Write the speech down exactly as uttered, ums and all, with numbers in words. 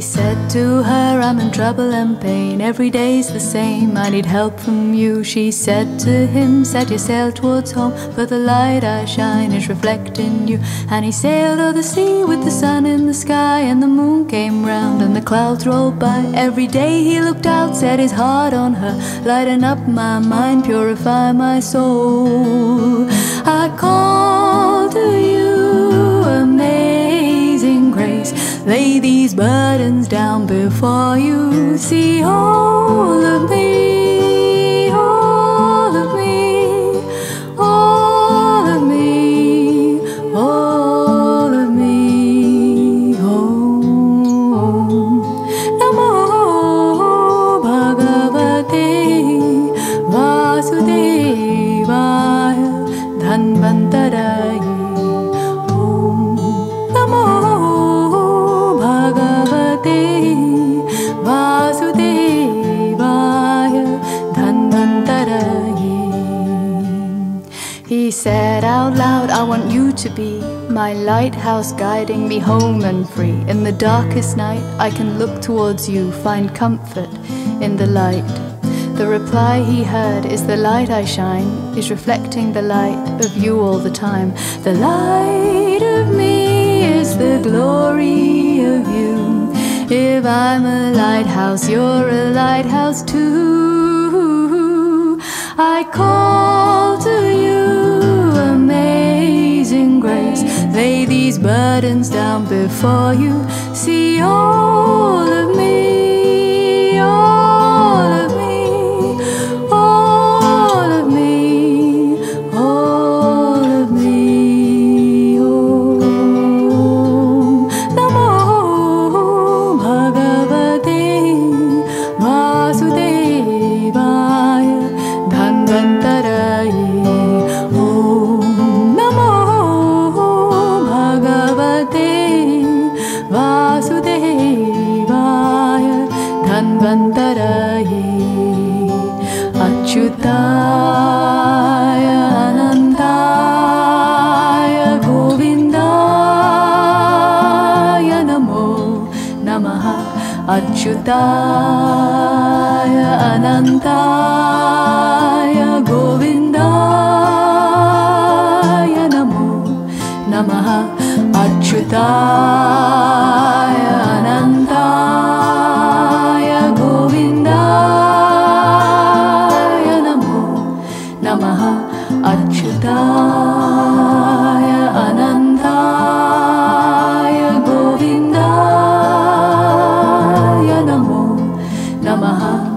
said to her, I'm in trouble and pain, every day's the same, I need help from you. She said to him, set your sail towards home, for the light I shine is reflecting you. And he sailed o'er the sea with the sun in the sky, and the moon came round and the clouds rolled by. Every day he looked out, set his heart on her, lighten up my mind, purify my soul. I call to you, amazing grace, lay these burdens down before you. See all of me, all of me, all of me, all of me. Oh, Namo Bhagavate Vasudevaya Dhanvantaraye. He said out loud, I want you to be my lighthouse, guiding me home and free. In the darkest night I can look towards you, find comfort in the light. The reply he heard is the light I shine is reflecting the light of you all the time. The light of me is the glory of you. If I'm a lighthouse, you're a lighthouse too. I call to you, amazing grace, lay these burdens down before you. See all of me, all of me, all of me, all of me. Oh, Namo Bhagavate Vasudevaya Dhanvantaraye. Om Namo Bhagavate Vasudevaya Dhanvantaraye. Achyutaya Anantaya Govindaya Namo Namaha. Achyutaya Anantaya Govindaya Namo Namaha. Achyutaya Anantaya Govindaya Namo Namaha. Achyutaya Anantaya Govindaya Namo Namaha.